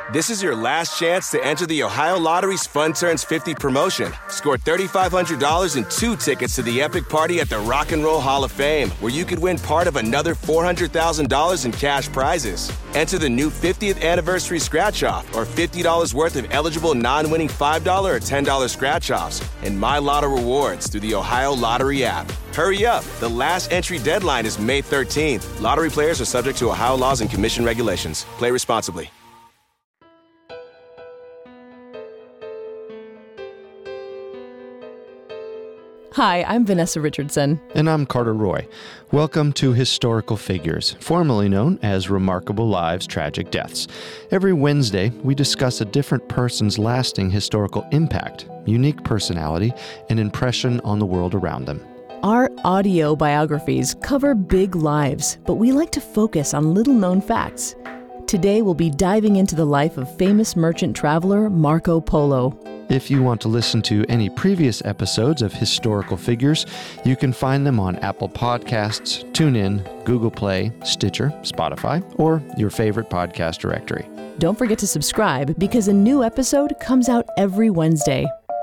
This is your last chance to enter the Ohio Lottery's Fun Turns 50 promotion. Score $3,500 and 2 tickets to the epic party at the Rock and Roll Hall of Fame, where you could win part of another $400,000 in cash prizes. Enter the new 50th anniversary scratch-off or $50 worth of eligible non-winning $5 or $10 scratch-offs and My Lotto rewards through the Ohio Lottery app. Hurry up. The last entry deadline is May 13th. Lottery players are subject to Ohio laws and commission regulations. Play responsibly. Hi, I'm Vanessa Richardson. And I'm Carter Roy. Welcome to Historical Figures, formerly known as Remarkable Lives, Tragic Deaths. Every Wednesday, we discuss a different person's lasting historical impact, unique personality, and impression on the world around them. Our audio biographies cover big lives, but we like to focus on little-known facts. Today, we'll be diving into the life of famous merchant traveler Marco Polo. If you want to listen to any previous episodes of Historical Figures, you can find them on Apple Podcasts, TuneIn, Google Play, Stitcher, Spotify, or your favorite podcast directory. Don't forget to subscribe because a new episode comes out every Wednesday.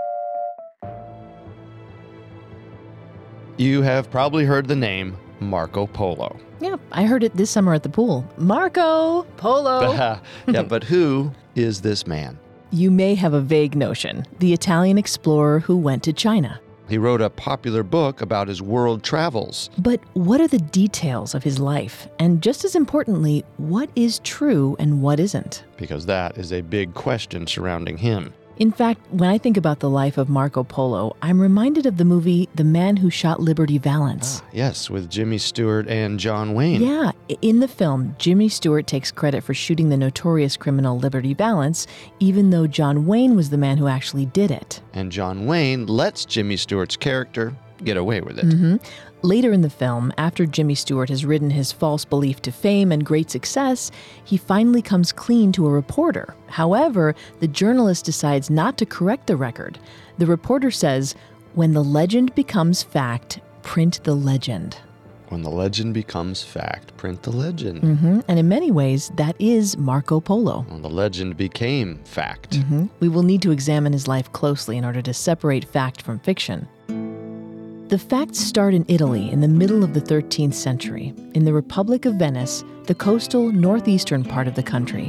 You have probably heard the name Marco Polo. Yeah, I heard it this summer at the pool. Marco Polo! Yeah, but who is this man? You may have a vague notion, the Italian explorer who went to China. He wrote a popular book about his world travels. But what are the details of his life? And just as importantly, what is true and what isn't? Because that is a big question surrounding him. In fact, when I think about the life of Marco Polo, I'm reminded of the movie The Man Who Shot Liberty Valance. Yes, with Jimmy Stewart and John Wayne. Yeah, in the film, Jimmy Stewart takes credit for shooting the notorious criminal Liberty Valance, even though John Wayne was the man who actually did it. And John Wayne lets Jimmy Stewart's character get away with it. Mm-hmm. Later in the film, after Jimmy Stewart has ridden his false belief to fame and great success, he finally comes clean to a reporter. However, the journalist decides not to correct the record. The reporter says, "When the legend becomes fact, print the legend." When the legend becomes fact, print the legend. Mm-hmm. And in many ways, that is Marco Polo. When the legend became fact. Mm-hmm. We will need to examine his life closely in order to separate fact from fiction. The facts start in Italy in the middle of the 13th century, in the Republic of Venice, the coastal northeastern part of the country.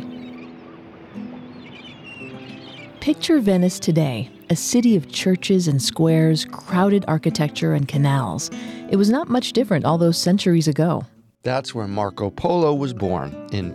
Picture Venice today, a city of churches and squares, crowded architecture and canals. It was not much different all those centuries ago. That's where Marco Polo was born, in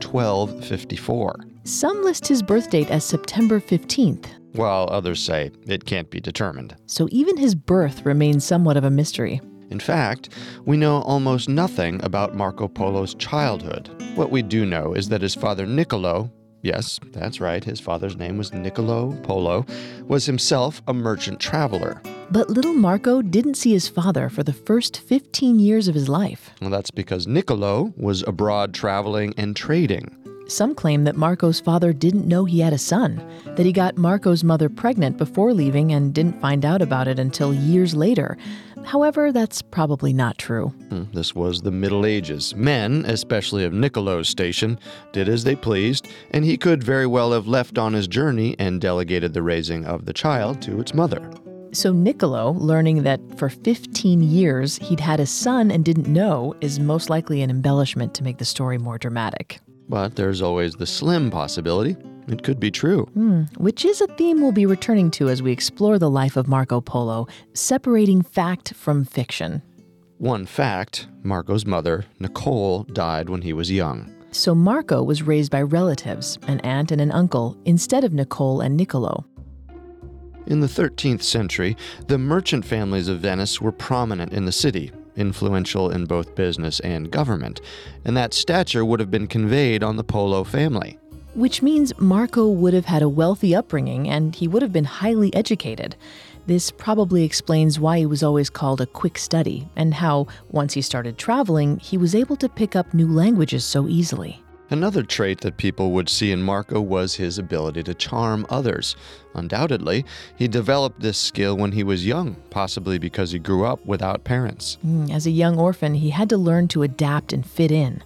1254. Some list his birth date as September 15th. While others say it can't be determined. So even his birth remains somewhat of a mystery. In fact, we know almost nothing about Marco Polo's childhood. What we do know is that his father Niccolo, yes, that's right, his father's name was Niccolo Polo, was himself a merchant traveler. But little Marco didn't see his father for the first 15 years of his life. Well, that's because Niccolo was abroad traveling and trading. Some claim that Marco's father didn't know he had a son, that he got Marco's mother pregnant before leaving and didn't find out about it until years later. However, that's probably not true. This was the Middle Ages. Men, especially of Niccolo's station, did as they pleased, and he could very well have left on his journey and delegated the raising of the child to its mother. So Niccolo, learning that for 15 years he'd had a son and didn't know, is most likely an embellishment to make the story more dramatic. But there's always the slim possibility. It could be true. Which is a theme we'll be returning to as we explore the life of Marco Polo, separating fact from fiction. One fact, Marco's mother, Nicole, died when he was young. So Marco was raised by relatives, an aunt and an uncle, instead of Nicole and Niccolo. In the 13th century, the merchant families of Venice were prominent in the city, influential in both business and government, and that stature would have been conveyed on the Polo family. Which means Marco would have had a wealthy upbringing and he would have been highly educated. This probably explains why he was always called a quick study and how, once he started traveling, he was able to pick up new languages so easily. Another trait that people would see in Marco was his ability to charm others. Undoubtedly, he developed this skill when he was young, possibly because he grew up without parents. As a young orphan, he had to learn to adapt and fit in.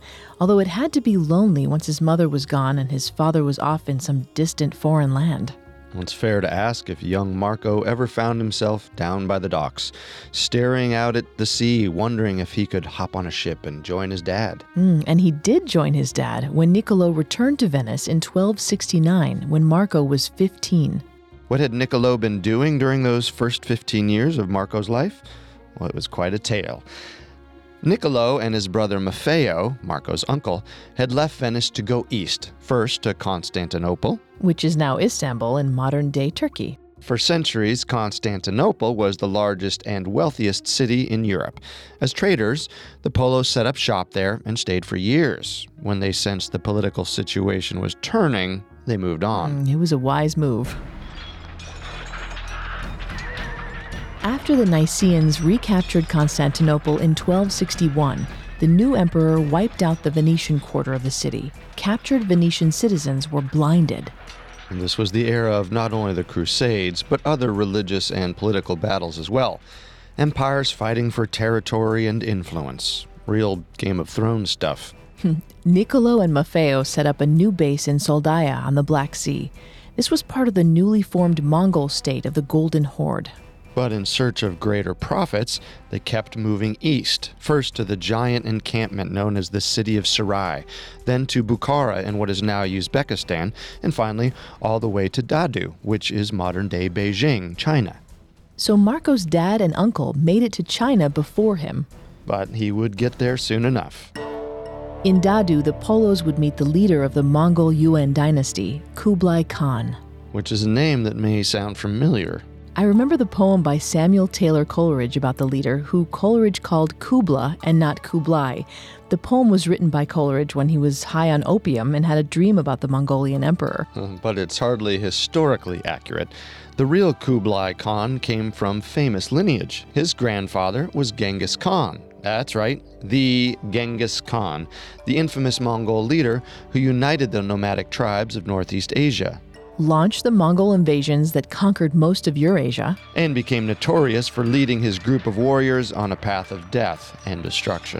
although it had to be lonely once his mother was gone and his father was off in some distant foreign land. It's fair to ask if young Marco ever found himself down by the docks, staring out at the sea, wondering if he could hop on a ship and join his dad. And he did join his dad when Niccolo returned to Venice in 1269, when Marco was 15. What had Niccolo been doing during those first 15 years of Marco's life? Well, it was quite a tale. Niccolo and his brother Maffeo, Marco's uncle, had left Venice to go east, first to Constantinople, which is now Istanbul in modern-day Turkey. For centuries, Constantinople was the largest and wealthiest city in Europe. As traders, the Polos set up shop there and stayed for years. When they sensed the political situation was turning, they moved on. It was a wise move. After the Nicaeans recaptured Constantinople in 1261, the new emperor wiped out the Venetian quarter of the city. Captured Venetian citizens were blinded. And this was the era of not only the Crusades, but other religious and political battles as well. Empires fighting for territory and influence. Real Game of Thrones stuff. Niccolo and Maffeo set up a new base in Soldaia on the Black Sea. This was part of the newly formed Mongol state of the Golden Horde. But in search of greater profits, they kept moving east, first to the giant encampment known as the city of Sarai, then to Bukhara in what is now Uzbekistan, and finally all the way to Dadu, which is modern-day Beijing, China. So Marco's dad and uncle made it to China before him. But he would get there soon enough. In Dadu, the Polos would meet the leader of the Mongol Yuan dynasty, Kublai Khan. Which is a name that may sound familiar. I remember the poem by Samuel Taylor Coleridge about the leader, who Coleridge called Kubla and not Kublai. The poem was written by Coleridge when he was high on opium and had a dream about the Mongolian emperor. But it's hardly historically accurate. The real Kublai Khan came from famous lineage. His grandfather was Genghis Khan. That's right, the Genghis Khan, the infamous Mongol leader who united the nomadic tribes of Northeast Asia. Launched the Mongol invasions that conquered most of Eurasia, and became notorious for leading his group of warriors on a path of death and destruction.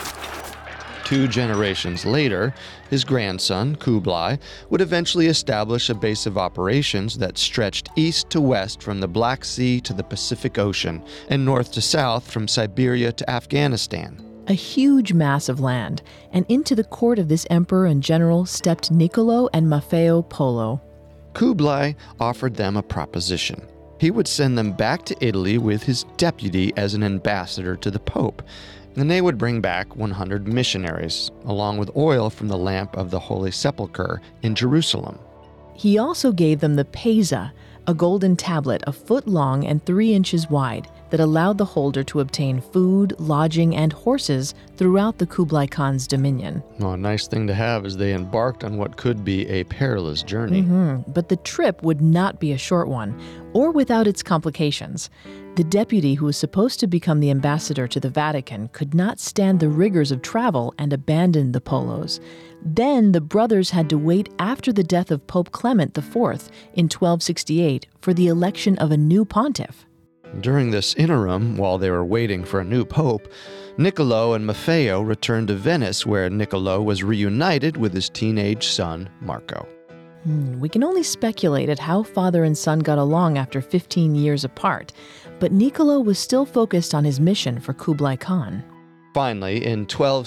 2 generations later, his grandson, Kublai, would eventually establish a base of operations that stretched east to west from the Black Sea to the Pacific Ocean, and north to south from Siberia to Afghanistan. A huge mass of land, and into the court of this emperor and general stepped Niccolo and Maffeo Polo. Kublai offered them a proposition. He would send them back to Italy with his deputy as an ambassador to the Pope, and they would bring back 100 missionaries, along with oil from the lamp of the Holy Sepulchre in Jerusalem. He also gave them the Pesa, a golden tablet a foot long and 3 inches wide that allowed the holder to obtain food, lodging, and horses throughout the Kublai Khan's dominion. Well, a nice thing to have as they embarked on what could be a perilous journey. But the trip would not be a short one, or without its complications. The deputy who was supposed to become the ambassador to the Vatican could not stand the rigors of travel and abandoned the Polos. Then the brothers had to wait after the death of Pope Clement IV in 1268 for the election of a new pontiff. During this interim, while they were waiting for a new pope, Niccolo and Maffeo returned to Venice, where Niccolo was reunited with his teenage son, Marco. We can only speculate at how father and son got along after 15 years apart, but Niccolo was still focused on his mission for Kublai Khan. Finally, in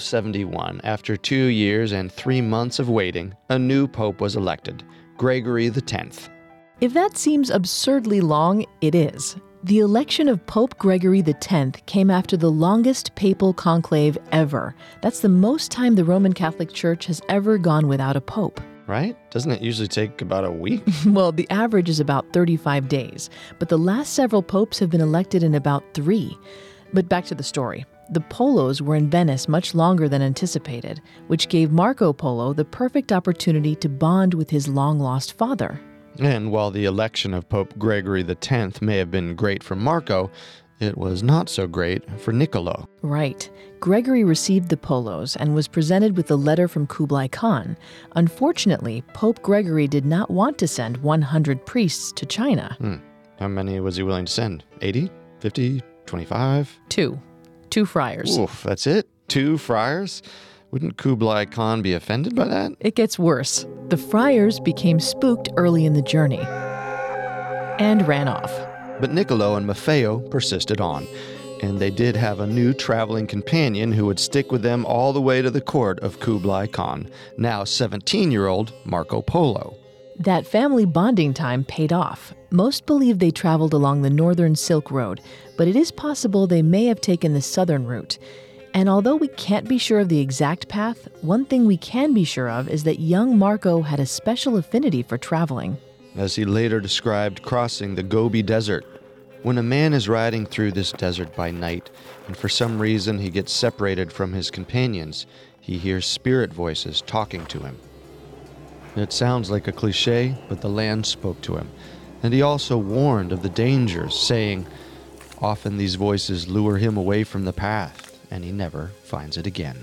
1271, after 2 years and 3 months of waiting, a new pope was elected, Gregory X. If that seems absurdly long, it is. The election of Pope Gregory X came after the longest papal conclave ever. That's the most time the Roman Catholic Church has ever gone without a pope. Right? Doesn't it usually take about a week? Well, the average is about 35 days, but the last several popes have been elected in about 3. But back to the story. The Polos were in Venice much longer than anticipated, which gave Marco Polo the perfect opportunity to bond with his long-lost father. And while the election of Pope Gregory X may have been great for Marco, it was not so great for Niccolo. Right. Gregory received the Polos and was presented with a letter from Kublai Khan. Unfortunately, Pope Gregory did not want to send 100 priests to China. How many was he willing to send? 80? 50? 25? 2 friars. Oof, that's it? 2 friars? Wouldn't Kublai Khan be offended by that? It gets worse. The friars became spooked early in the journey and ran off. But Niccolo and Maffeo persisted on, and they did have a new traveling companion who would stick with them all the way to the court of Kublai Khan, now 17-year-old Marco Polo. That family bonding time paid off. Most believe they traveled along the northern Silk Road, but it is possible they may have taken the southern route. And although we can't be sure of the exact path, one thing we can be sure of is that young Marco had a special affinity for traveling. As he later described crossing the Gobi Desert. When a man is riding through this desert by night, and for some reason he gets separated from his companions, he hears spirit voices talking to him. It sounds like a cliché, but the land spoke to him, and he also warned of the dangers, saying, often these voices lure him away from the path, and he never finds it again.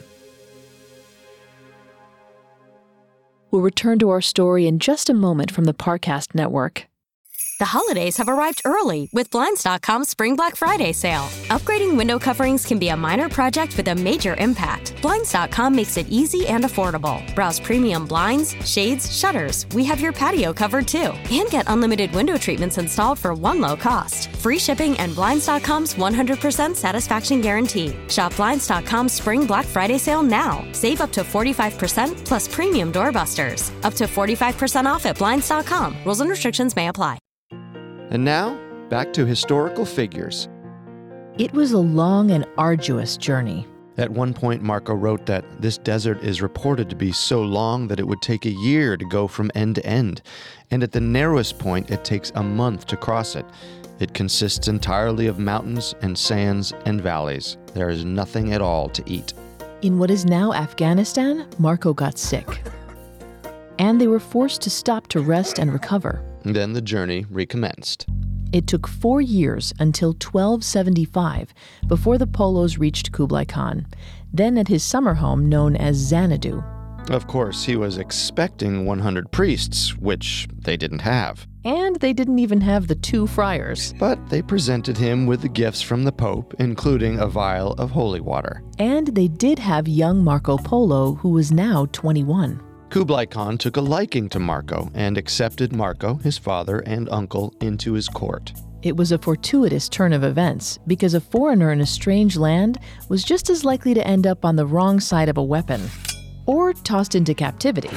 We'll return to our story in just a moment from the Parcast Network. The holidays have arrived early with Blinds.com's Spring Black Friday sale. Upgrading window coverings can be a minor project with a major impact. Blinds.com makes it easy and affordable. Browse premium blinds, shades, shutters. We have your patio covered too. And get unlimited window treatments installed for one low cost. Free shipping and Blinds.com's 100% satisfaction guarantee. Shop Blinds.com's Spring Black Friday sale now. Save up to 45% plus premium doorbusters. Up to 45% off at Blinds.com. Rules and restrictions may apply. And now, back to historical figures. It was a long and arduous journey. At one point, Marco wrote that this desert is reported to be so long that it would take a year to go from end to end, and at the narrowest point, it takes a month to cross it. It consists entirely of mountains and sands and valleys. There is nothing at all to eat. In what is now Afghanistan, Marco got sick, and they were forced to stop to rest and recover. Then the journey recommenced. It took 4 years until 1275 before the Polos reached Kublai Khan, then at his summer home known as Xanadu. Of course, he was expecting 100 priests, which they didn't have. And they didn't even have the 2 friars. But they presented him with the gifts from the Pope, including a vial of holy water. And they did have young Marco Polo, who was now 21. Kublai Khan took a liking to Marco and accepted Marco, his father and uncle, into his court. It was a fortuitous turn of events, because a foreigner in a strange land was just as likely to end up on the wrong side of a weapon, or tossed into captivity.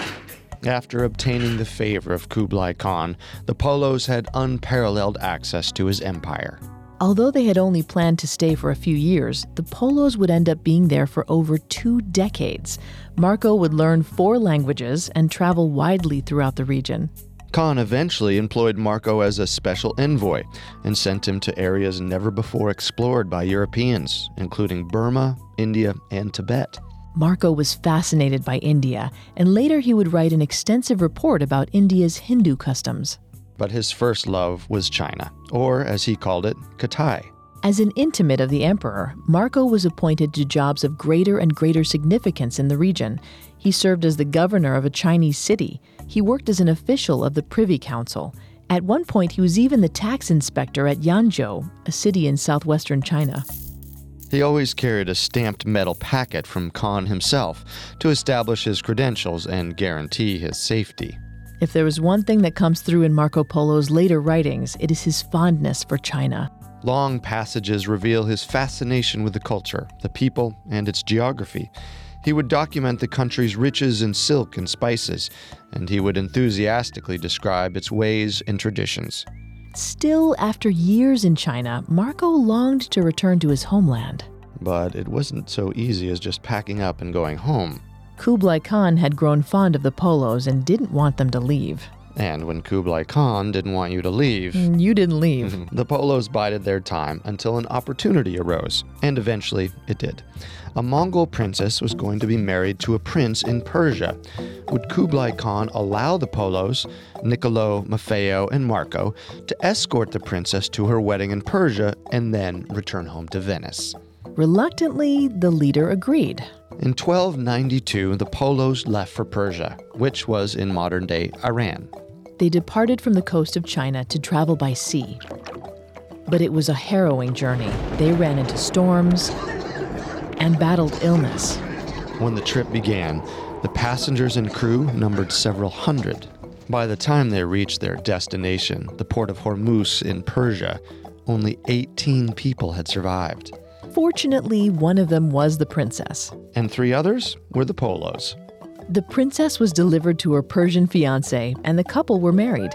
After obtaining the favor of Kublai Khan, the Polos had unparalleled access to his empire. Although they had only planned to stay for a few years, the Polos would end up being there for over 2 decades. Marco would learn 4 languages and travel widely throughout the region. Khan eventually employed Marco as a special envoy and sent him to areas never before explored by Europeans, including Burma, India, and Tibet. Marco was fascinated by India, and later he would write an extensive report about India's Hindu customs. But his first love was China, or as he called it, Kitai. As an intimate of the emperor, Marco was appointed to jobs of greater and greater significance in the region. He served as the governor of a Chinese city. He worked as an official of the Privy Council. At one point, he was even the tax inspector at Yanzhou, a city in southwestern China. He always carried a stamped metal packet from Khan himself to establish his credentials and guarantee his safety. If there was one thing that comes through in Marco Polo's later writings, it is his fondness for China. Long passages reveal his fascination with the culture, the people, and its geography. He would document the country's riches in silk and spices, and he would enthusiastically describe its ways and traditions. Still, after years in China, Marco longed to return to his homeland. But it wasn't so easy as just packing up and going home. Kublai Khan had grown fond of the Polos and didn't want them to leave. And when Kublai Khan didn't want you to leave... You didn't leave. The Polos bided their time until an opportunity arose, and eventually it did. A Mongol princess was going to be married to a prince in Persia. Would Kublai Khan allow the Polos, Niccolo, Maffeo, and Marco, to escort the princess to her wedding in Persia and then return home to Venice? Reluctantly, the leader agreed. In 1292, the Polos left for Persia, which was in modern-day Iran. They departed from the coast of China to travel by sea. But it was a harrowing journey. They ran into storms and battled illness. When the trip began, the passengers and crew numbered several hundred. By the time they reached their destination, the port of Hormuz in Persia, only 18 people had survived. Fortunately, one of them was the princess. And 3 others were the Polos. The princess was delivered to her Persian fiancé, and the couple were married.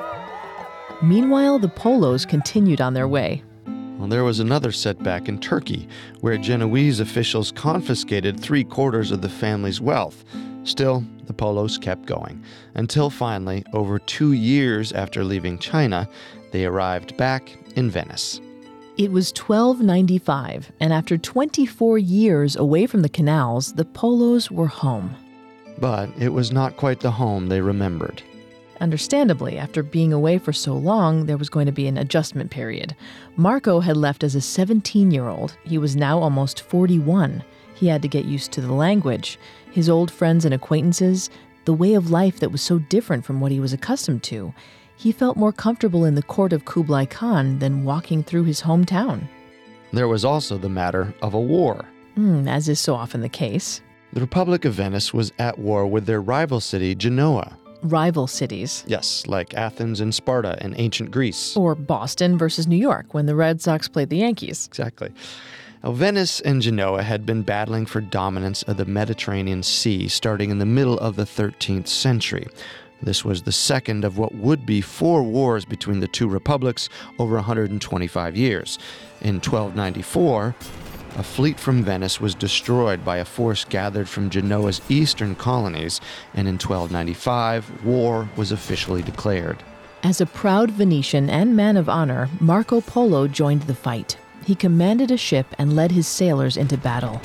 Meanwhile, the Polos continued on their way. Well, there was another setback in Turkey, where Genoese officials confiscated 3/4 of the family's wealth. Still, the Polos kept going, until finally, over 2 years after leaving China, they arrived back in Venice. It was 1295, and after 24 years away from the canals, the Polos were home. But it was not quite the home they remembered. Understandably, after being away for so long, there was going to be an adjustment period. Marco had left as a 17-year-old. He was now almost 41. He had to get used to the language, his old friends and acquaintances, the way of life that was so different from what he was accustomed to. He felt more comfortable in the court of Kublai Khan than walking through his hometown. There was also the matter of a war. As is so often the case. The Republic of Venice was at war with their rival city, Genoa. Rival cities. Yes, like Athens and Sparta in ancient Greece. Or Boston versus New York when the Red Sox played the Yankees. Exactly. Now, Venice and Genoa had been battling for dominance of the Mediterranean Sea starting in the middle of the 13th century. This was the second of what would be 4 wars between the two republics over 125 years. In 1294, a fleet from Venice was destroyed by a force gathered from Genoa's eastern colonies, and in 1295, war was officially declared. As a proud Venetian and man of honor, Marco Polo joined the fight. He commanded a ship and led his sailors into battle.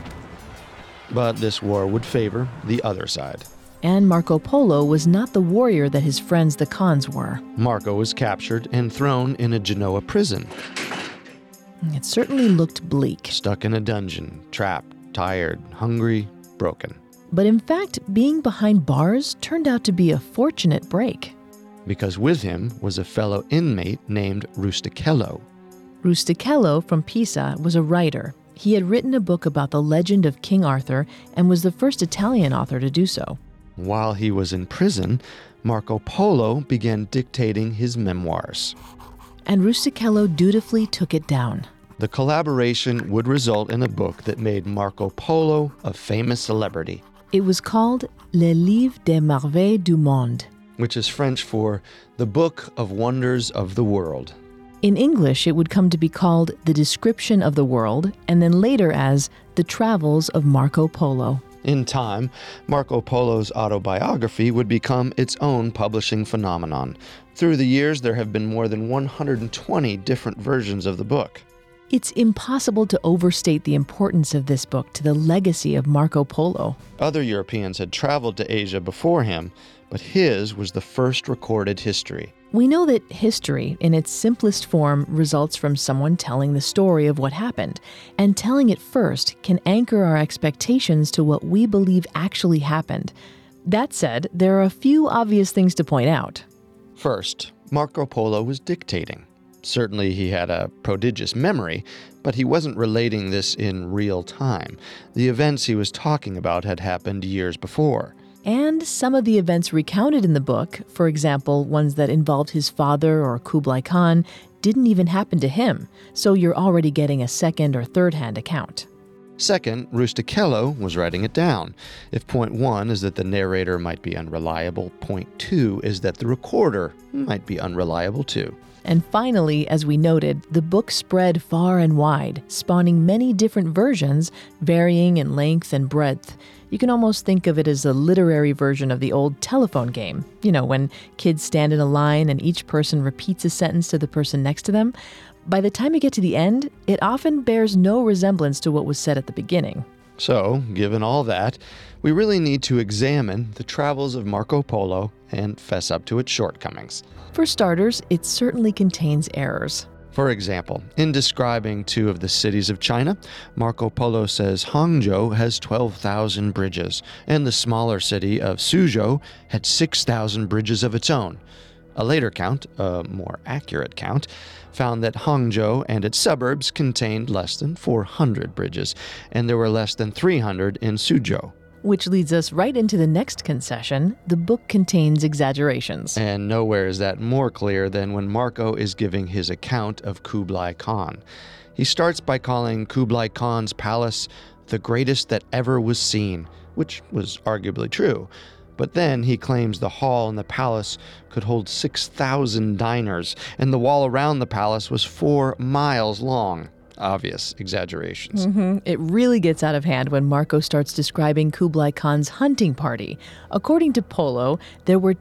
But this war would favor the other side. And Marco Polo was not the warrior that his friends the Khans were. Marco was captured and thrown in a Genoa prison. It certainly looked bleak. Stuck in a dungeon, trapped, tired, hungry, broken. But in fact, being behind bars turned out to be a fortunate break. Because with him was a fellow inmate named Rustichello. Rustichello from Pisa was a writer. He had written a book about the legend of King Arthur and was the first Italian author to do so. While he was in prison, Marco Polo began dictating his memoirs. And Rustichello dutifully took it down. The collaboration would result in a book that made Marco Polo a famous celebrity. It was called Le Livre des Merveilles du Monde, which is French for The Book of Wonders of the World. In English, it would come to be called The Description of the World, and then later as The Travels of Marco Polo. In time, Marco Polo's autobiography would become its own publishing phenomenon. Through the years, there have been more than 120 different versions of the book. It's impossible to overstate the importance of this book to the legacy of Marco Polo. Other Europeans had traveled to Asia before him, but his was the first recorded history. We know that history, in its simplest form, results from someone telling the story of what happened, and telling it first can anchor our expectations to what we believe actually happened. That said, there are a few obvious things to point out. First, Marco Polo was dictating. Certainly he had a prodigious memory, but he wasn't relating this in real time. The events he was talking about had happened years before. And some of the events recounted in the book, for example, ones that involved his father or Kublai Khan, didn't even happen to him, so you're already getting a second or third-hand account. Second, Rustichello was writing it down. If point 1 is that the narrator might be unreliable, point 2 is that the recorder might be unreliable too. And finally, as we noted, the book spread far and wide, spawning many different versions, varying in length and breadth. You can almost think of it as a literary version of the old telephone game. You know, when kids stand in a line and each person repeats a sentence to the person next to them. By the time you get to the end, it often bears no resemblance to what was said at the beginning. So, given all that, we really need to examine the travels of Marco Polo and fess up to its shortcomings. For starters, it certainly contains errors. For example, in describing 2 of the cities of China, Marco Polo says Hangzhou has 12,000 bridges, and the smaller city of Suzhou had 6,000 bridges of its own. A later count, a more accurate count, found that Hangzhou and its suburbs contained less than 400 bridges, and there were less than 300 in Suzhou. Which leads us right into the next concession. The book contains exaggerations. And nowhere is that more clear than when Marco is giving his account of Kublai Khan. He starts by calling Kublai Khan's palace the greatest that ever was seen, which was arguably true. But then he claims the hall in the palace could hold 6,000 diners, and the wall around the palace was 4 miles long. Obvious exaggerations. It really gets out of hand when Marco starts describing Kublai Khan's hunting party. According to Polo, there were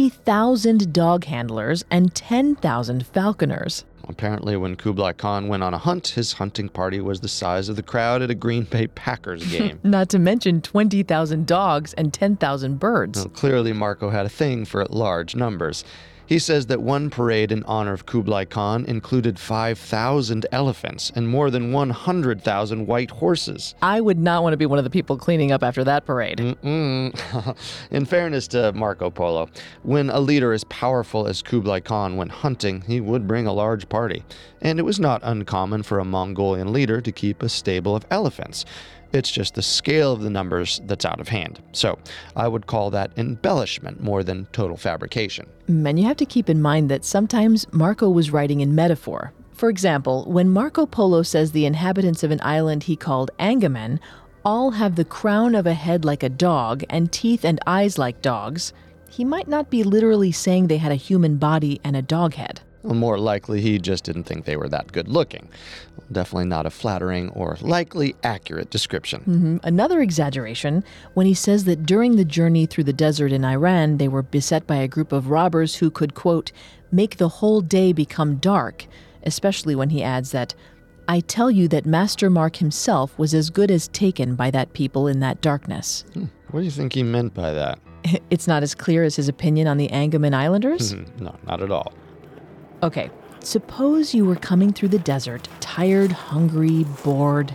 20,000 dog handlers and 10,000 falconers. Apparently, when Kublai Khan went on a hunt, his hunting party was the size of the crowd at a Green Bay Packers game. Not to mention 20,000 dogs and 10,000 birds. Well, clearly, Marco had a thing for large numbers. He says that one parade in honor of Kublai Khan included 5,000 elephants and more than 100,000 white horses. I would not want to be one of the people cleaning up after that parade. In fairness to Marco Polo, when a leader as powerful as Kublai Khan went hunting, he would bring a large party. And it was not uncommon for a Mongolian leader to keep a stable of elephants. It's just the scale of the numbers that's out of hand. So I would call that embellishment more than total fabrication. And you have to keep in mind that sometimes Marco was writing in metaphor. For example, when Marco Polo says the inhabitants of an island he called Angamen all have the crown of a head like a dog and teeth and eyes like dogs, he might not be literally saying they had a human body and a dog head. Well, more likely, he just didn't think they were that good looking. Definitely not a flattering or likely accurate description. Another exaggeration, when he says that during the journey through the desert in Iran, they were beset by a group of robbers who could, quote, make the whole day become dark, especially when he adds that, I tell you that Master Mark himself was as good as taken by that people in that darkness. What do you think he meant by that? It's not as clear as his opinion on the Angaman Islanders? No, not at all. Okay, suppose you were coming through the desert, tired, hungry, bored,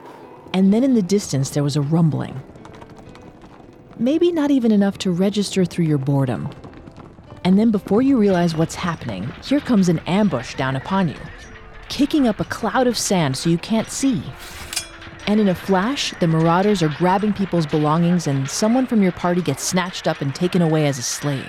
and then in the distance there was a rumbling. Maybe not even enough to register through your boredom. And then before you realize what's happening, here comes an ambush down upon you, kicking up a cloud of sand so you can't see. And in a flash, the marauders are grabbing people's belongings and someone from your party gets snatched up and taken away as a slave.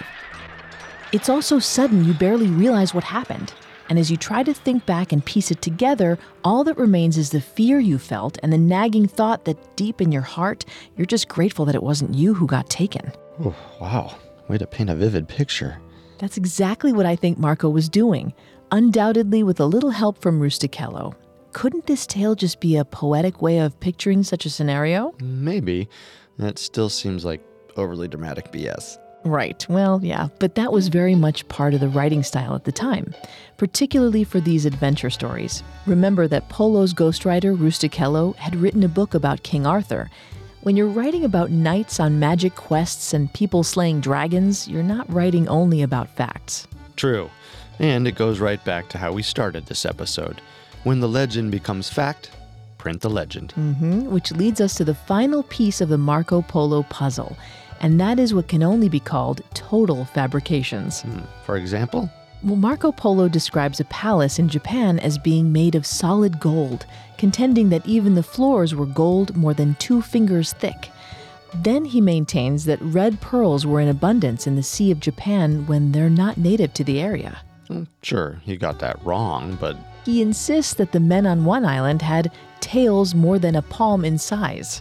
It's all so sudden you barely realize what happened. And as you try to think back and piece it together, all that remains is the fear you felt and the nagging thought that deep in your heart, you're just grateful that it wasn't you who got taken. Oh, wow. Way to paint a vivid picture. That's exactly what I think Marco was doing, undoubtedly with a little help from Rustichello. Couldn't this tale just be a poetic way of picturing such a scenario? Maybe. That still seems like overly dramatic BS. Right. Well, yeah, but that was very much part of the writing style at the time, particularly for these adventure stories. Remember that Polo's ghostwriter, Rustichello, had written a book about King Arthur. When you're writing about knights on magic quests and people slaying dragons, you're not writing only about facts. True. And it goes right back to how we started this episode. When the legend becomes fact, print the legend. Which leads us to the final piece of the Marco Polo puzzle. And that is what can only be called total fabrications. For example? Well, Marco Polo describes a palace in Japan as being made of solid gold, contending that even the floors were gold more than 2 fingers thick. Then he maintains that red pearls were in abundance in the Sea of Japan when they're not native to the area. Sure, he got that wrong, but... He insists that the men on one island had tails more than a palm in size.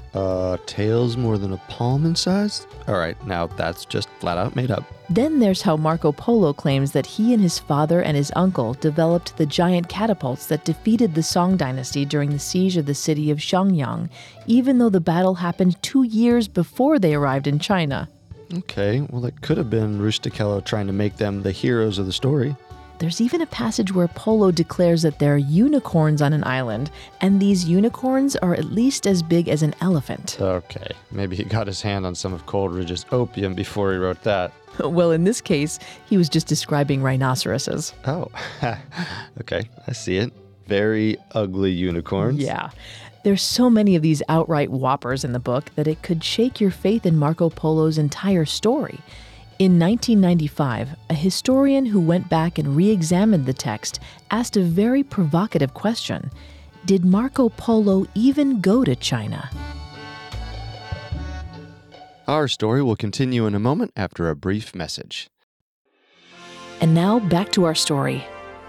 Tails more than a palm in size? All right, now that's just flat out made up. Then there's how Marco Polo claims that he and his father and his uncle developed the giant catapults that defeated the Song dynasty during the siege of the city of Xiangyang, even though the battle happened 2 years before they arrived in China. Okay, well, it could have been Rustichello trying to make them the heroes of the story. There's even a passage where Polo declares that there are unicorns on an island, and these unicorns are at least as big as an elephant. Okay, maybe he got his hand on some of Coleridge's opium before he wrote that. Well, in this case, he was just describing rhinoceroses. Oh, okay, I see it. Very ugly unicorns. Yeah. There's so many of these outright whoppers in the book that it could shake your faith in Marco Polo's entire story. In 1995, a historian who went back and re-examined the text asked a very provocative question. Did Marco Polo even go to China? Our story will continue in a moment after a brief message. And now back to our story.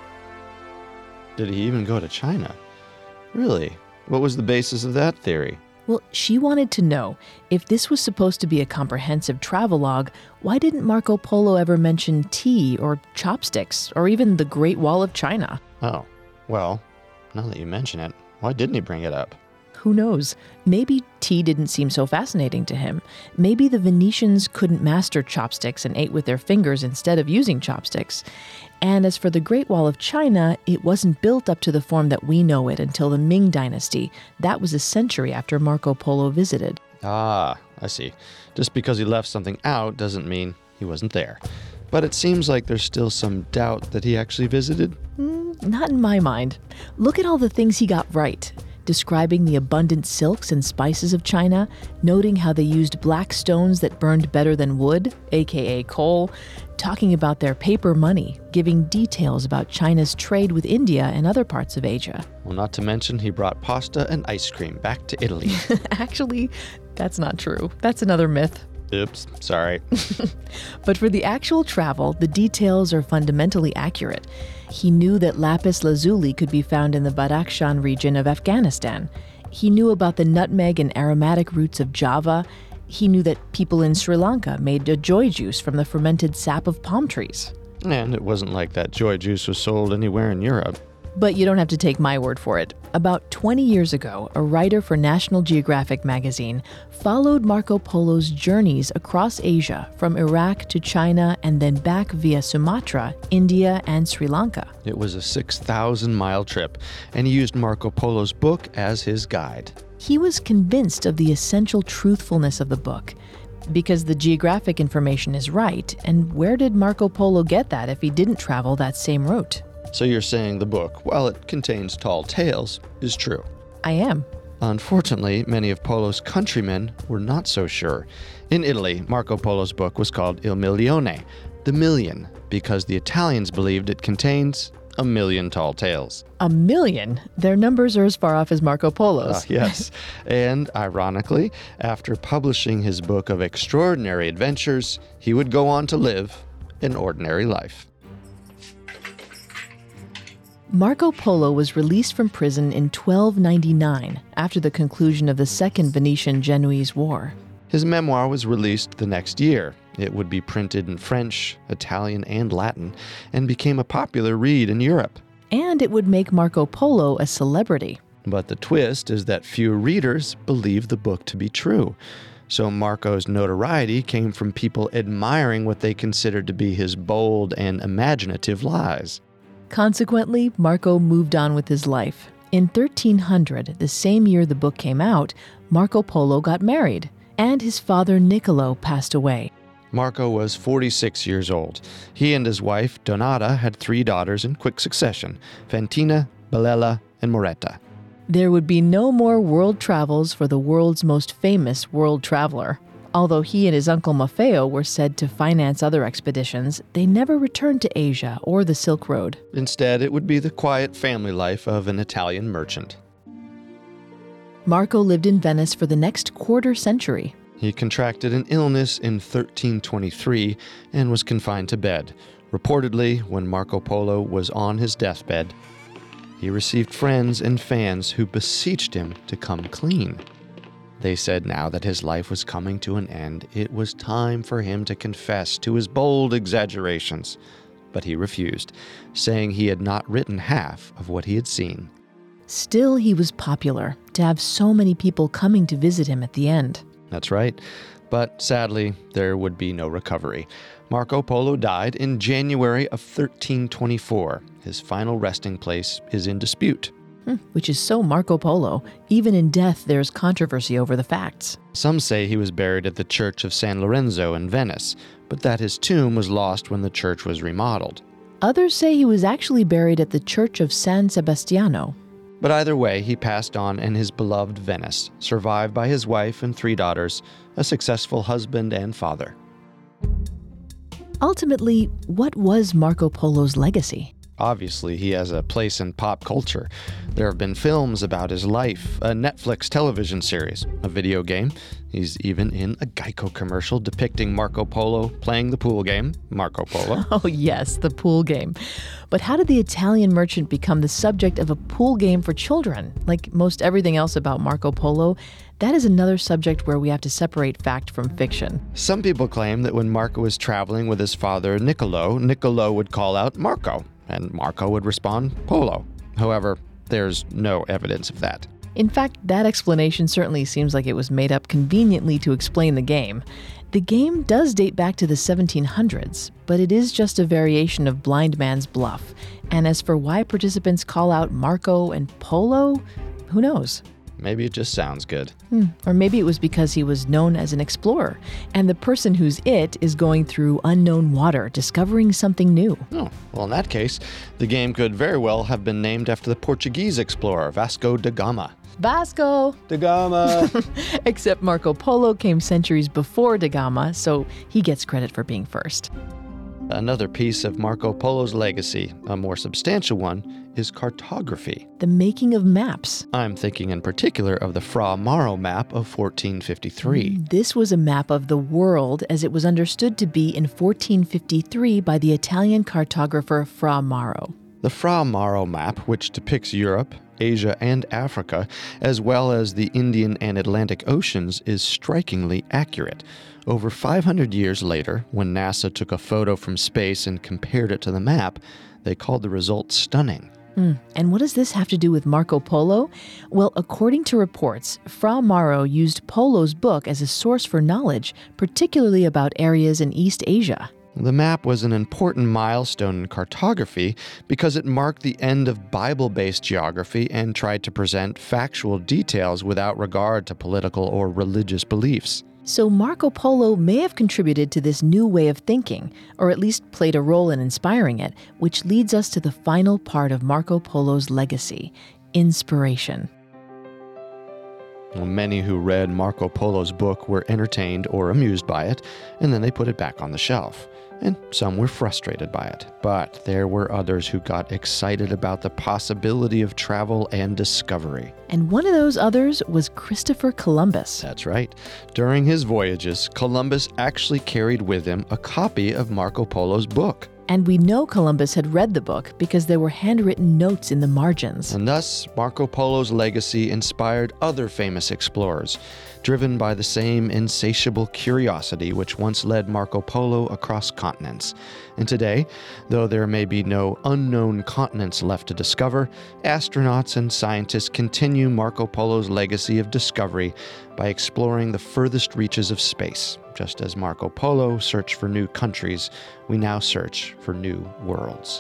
Did he even go to China? Really? What was the basis of that theory? Well, she wanted to know, if this was supposed to be a comprehensive travelogue, why didn't Marco Polo ever mention tea or chopsticks or even the Great Wall of China? Oh, well, now that you mention it, why didn't he bring it up? Who knows? Maybe tea didn't seem so fascinating to him. Maybe the Venetians couldn't master chopsticks and ate with their fingers instead of using chopsticks. And as for the Great Wall of China, it wasn't built up to the form that we know it until the Ming Dynasty. That was a century after Marco Polo visited. Ah, I see. Just because he left something out doesn't mean he wasn't there. But it seems like there's still some doubt that he actually visited. Not in my mind. Look at all the things he got right. Describing the abundant silks and spices of China, noting how they used black stones that burned better than wood, aka coal, talking about their paper money, giving details about China's trade with India and other parts of Asia. Well, not to mention he brought pasta and ice cream back to Italy. Actually, that's not true. That's another myth. Oops, sorry. But for the actual travel, the details are fundamentally accurate. He knew that lapis lazuli could be found in the Badakhshan region of Afghanistan. He knew about the nutmeg and aromatic roots of Java. He knew that people in Sri Lanka made a joy juice from the fermented sap of palm trees. And it wasn't like that joy juice was sold anywhere in Europe. But you don't have to take my word for it. About 20 years ago, a writer for National Geographic magazine followed Marco Polo's journeys across Asia, from Iraq to China and then back via Sumatra, India, and Sri Lanka. It was a 6,000-mile trip, and he used Marco Polo's book as his guide. He was convinced of the essential truthfulness of the book, because the geographic information is right, and where did Marco Polo get that if he didn't travel that same route? So you're saying the book, while it contains tall tales, is true? I am. Unfortunately, many of Polo's countrymen were not so sure. In Italy, Marco Polo's book was called Il Milione, the million, because the Italians believed it contains 1,000,000 tall tales. 1,000,000? Their numbers are as far off as Marco Polo's. Yes. And ironically, after publishing his book of extraordinary adventures, he would go on to live an ordinary life. Marco Polo was released from prison in 1299 after the conclusion of the Second Venetian-Genoese War. His memoir was released the next year. It would be printed in French, Italian, and Latin, and became a popular read in Europe. And it would make Marco Polo a celebrity. But the twist is that few readers believed the book to be true. So Marco's notoriety came from people admiring what they considered to be his bold and imaginative lies. Consequently, Marco moved on with his life. In 1300, the same year the book came out, Marco Polo got married, and his father Niccolo passed away. Marco was 46 years old. He and his wife, Donata, had 3 daughters in quick succession, Fantina, Bellella, and Moretta. There would be no more world travels for the world's most famous world traveler. Although he and his uncle Maffeo were said to finance other expeditions, they never returned to Asia or the Silk Road. Instead, it would be the quiet family life of an Italian merchant. Marco lived in Venice for the next quarter century. He contracted an illness in 1323 and was confined to bed. Reportedly, when Marco Polo was on his deathbed, he received friends and fans who beseeched him to come clean. They said now that his life was coming to an end, it was time for him to confess to his bold exaggerations. But he refused, saying he had not written half of what he had seen. Still, he was popular, to have so many people coming to visit him at the end. That's right. But sadly, there would be no recovery. Marco Polo died in January of 1324. His final resting place is in dispute. Which is so Marco Polo. Even in death, there's controversy over the facts. Some say he was buried at the Church of San Lorenzo in Venice, but that his tomb was lost when the church was remodeled. Others say he was actually buried at the Church of San Sebastiano. But either way, he passed on in his beloved Venice, survived by his wife and 3 daughters, a successful husband and father. Ultimately, what was Marco Polo's legacy? Obviously, he has a place in pop culture. There have been films about his life, a Netflix television series, a video game. He's even in a Geico commercial depicting Marco Polo playing the pool game, Marco Polo. Oh, yes, the pool game. But how did the Italian merchant become the subject of a pool game for children? Like most everything else about Marco Polo, that is another subject where we have to separate fact from fiction. Some people claim that when Marco was traveling with his father, Niccolo would call out Marco, and Marco would respond, Polo. However, there's no evidence of that. In fact, that explanation certainly seems like it was made up conveniently to explain the game. The game does date back to the 1700s, but it is just a variation of blind man's bluff. And as for why participants call out Marco and Polo, who knows? Maybe it just sounds good. Or maybe it was because he was known as an explorer, and the person who's it is going through unknown water, discovering something new. Oh, well, in that case, the game could very well have been named after the Portuguese explorer, Vasco da Gama. Vasco Da Gama! Except Marco Polo came centuries before da Gama, so he gets credit for being first. Another piece of Marco Polo's legacy, a more substantial one, is cartography. The making of maps. I'm thinking in particular of the Fra Mauro map of 1453. This was a map of the world as it was understood to be in 1453 by the Italian cartographer Fra Mauro. The Fra Mauro map, which depicts Europe, Asia, and Africa, as well as the Indian and Atlantic Oceans, is strikingly accurate. Over 500 years later, when NASA took a photo from space and compared it to the map, they called the result stunning. And what does this have to do with Marco Polo? Well, according to reports, Fra Mauro used Polo's book as a source for knowledge, particularly about areas in East Asia. The map was an important milestone in cartography because it marked the end of Bible-based geography and tried to present factual details without regard to political or religious beliefs. So Marco Polo may have contributed to this new way of thinking, or at least played a role in inspiring it, which leads us to the final part of Marco Polo's legacy, inspiration. Well, many who read Marco Polo's book were entertained or amused by it, and then they put it back on the shelf. And some were frustrated by it. But there were others who got excited about the possibility of travel and discovery. And one of those others was Christopher Columbus. That's right. During his voyages, Columbus actually carried with him a copy of Marco Polo's book. And we know Columbus had read the book because there were handwritten notes in the margins. And thus, Marco Polo's legacy inspired other famous explorers, driven by the same insatiable curiosity which once led Marco Polo across continents. And today, though there may be no unknown continents left to discover, astronauts and scientists continue Marco Polo's legacy of discovery by exploring the furthest reaches of space. Just as Marco Polo searched for new countries, we now search for new worlds.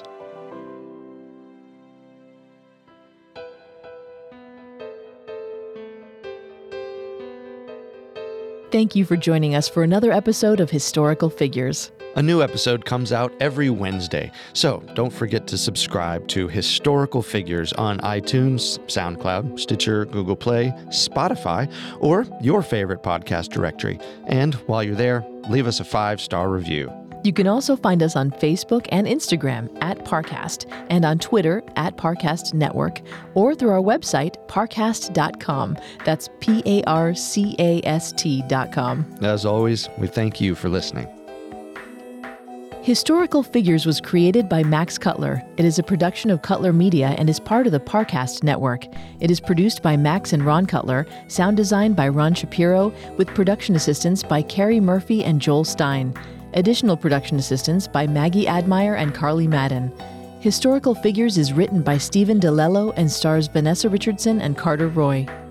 Thank you for joining us for another episode of Historical Figures. A new episode comes out every Wednesday, so don't forget to subscribe to Historical Figures on iTunes, SoundCloud, Stitcher, Google Play, Spotify, or your favorite podcast directory. And while you're there, leave us a 5-star review. You can also find us on Facebook and Instagram at Parcast, and on Twitter at Parcast Network, or through our website, parcast.com. That's PARCAST.com. As always, we thank you for listening. Historical Figures was created by Max Cutler. It is a production of Cutler Media and is part of the Parcast Network. It is produced by Max and Ron Cutler, sound design by Ron Shapiro, with production assistance by Carrie Murphy and Joel Stein. Additional production assistance by Maggie Admire and Carly Madden. Historical Figures is written by Stephen DeLello and stars Vanessa Richardson and Carter Roy.